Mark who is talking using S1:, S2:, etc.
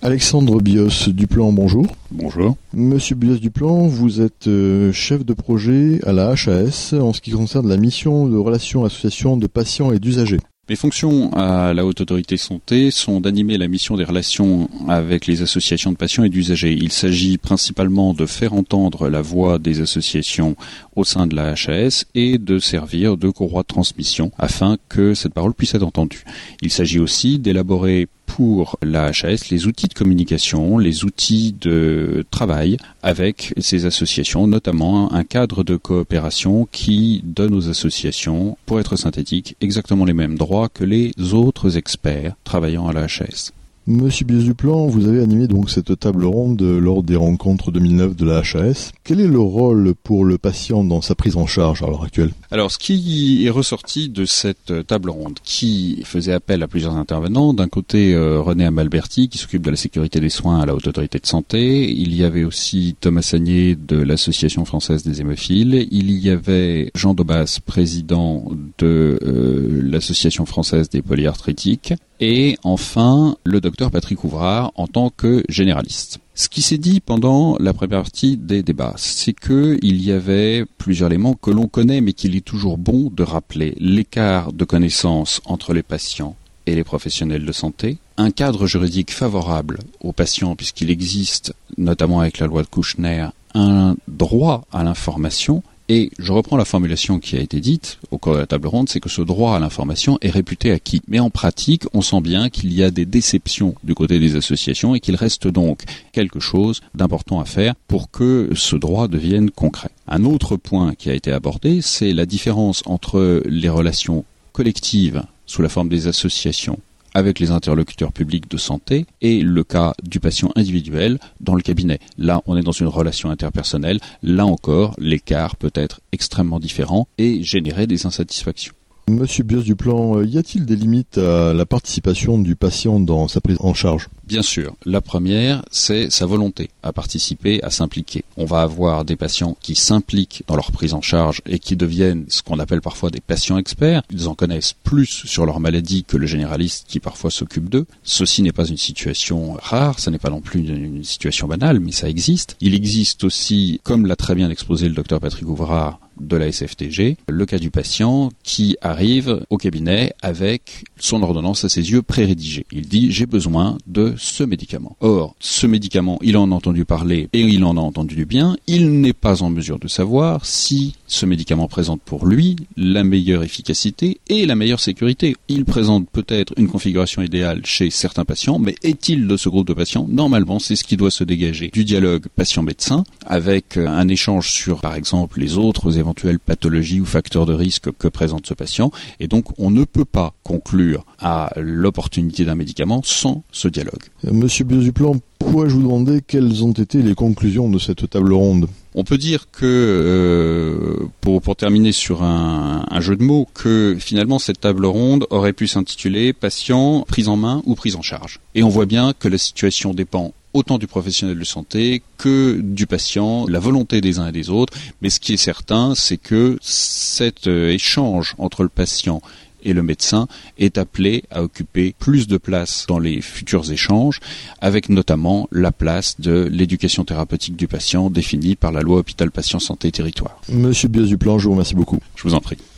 S1: Alexandre Bios-Duplan, bonjour.
S2: Bonjour.
S1: Monsieur Bios-Duplan, vous êtes chef de projet à la HAS en ce qui concerne la mission de relations association de patients et d'usagers.
S2: Mes fonctions à la Haute Autorité Santé sont d'animer la mission des relations avec les associations de patients et d'usagers. Il s'agit principalement de faire entendre la voix des associations au sein de la HAS et de servir de courroie de transmission afin que cette parole puisse être entendue. Il s'agit aussi d'élaborer pour la HAS les outils de communication, les outils de travail avec ces associations, notamment un cadre de coopération qui donne aux associations, pour être synthétique, exactement les mêmes droits que les autres experts travaillant à la HAS.
S1: Monsieur Bios-Duplan, vous avez animé donc cette table ronde lors des rencontres 2009 de la HAS. Quel est le rôle pour le patient dans sa prise en charge à l'heure actuelle ?
S2: Alors, ce qui est ressorti de cette table ronde, qui faisait appel à plusieurs intervenants, d'un côté René Amalberti, qui s'occupe de la sécurité des soins à la Haute Autorité de Santé, il y avait aussi Thomas Sagné de l'Association française des hémophiles, il y avait Jean Daubas, président de l'Association française des polyarthritiques, et enfin le docteur Patrick Ouvrard en tant que généraliste. Ce qui s'est dit pendant la première partie des débats, c'est qu'il y avait plusieurs éléments que l'on connaît mais qu'il est toujours bon de rappeler. L'écart de connaissances entre les patients et les professionnels de santé, un cadre juridique favorable aux patients puisqu'il existe, notamment avec la loi de Kouchner, un droit à l'information. Et je reprends la formulation qui a été dite au cours de la table ronde, c'est que ce droit à l'information est réputé acquis. Mais en pratique, on sent bien qu'il y a des déceptions du côté des associations et qu'il reste donc quelque chose d'important à faire pour que ce droit devienne concret. Un autre point qui a été abordé, c'est la différence entre les relations collectives sous la forme des associations avec les interlocuteurs publics de santé et le cas du patient individuel dans le cabinet. Là, on est dans une relation interpersonnelle. Là encore, l'écart peut être extrêmement différent et générer des insatisfactions.
S1: Monsieur Bios-Duplan, y a-t-il des limites à la participation du patient dans sa prise en charge ?
S2: Bien sûr. La première, c'est sa volonté à participer, à s'impliquer. On va avoir des patients qui s'impliquent dans leur prise en charge et qui deviennent ce qu'on appelle parfois des patients experts. Ils en connaissent plus sur leur maladie que le généraliste qui parfois s'occupe d'eux. Ceci n'est pas une situation rare, ça n'est pas non plus une situation banale, mais ça existe. Il existe aussi, comme l'a très bien exposé le docteur Patrick Ouvrard, de la SFTG, le cas du patient qui arrive au cabinet avec son ordonnance à ses yeux pré-rédigée. Il dit « j'ai besoin de ce médicament ». Or, ce médicament, il en a entendu parler et il en a entendu du bien. Il n'est pas en mesure de savoir si ce médicament présente pour lui la meilleure efficacité et la meilleure sécurité. Il présente peut-être une configuration idéale chez certains patients, mais est-il de ce groupe de patients ? Normalement, c'est ce qui doit se dégager du dialogue patient-médecin avec un échange sur, par exemple, les autres éventuelles pathologies ou facteurs de risque que présente ce patient. Et donc, on ne peut pas conclure à l'opportunité d'un médicament sans ce dialogue.
S1: Monsieur Bios-Duplan, pourrais-je vous demander quelles ont été les conclusions de cette table ronde ?
S2: On peut dire que, pour terminer sur un jeu de mots, que finalement cette table ronde aurait pu s'intituler « Patient, prise en main ou prise en charge ». Et on voit bien que la situation dépend autant du professionnel de santé que du patient, la volonté des uns et des autres. Mais ce qui est certain, c'est que cet échange entre le patient et le médecin est appelé à occuper plus de place dans les futurs échanges, avec notamment la place de l'éducation thérapeutique du patient définie par la loi Hôpital Patient Santé Territoire.
S1: Monsieur Bios-Duplan, je vous remercie beaucoup.
S2: Je vous en prie.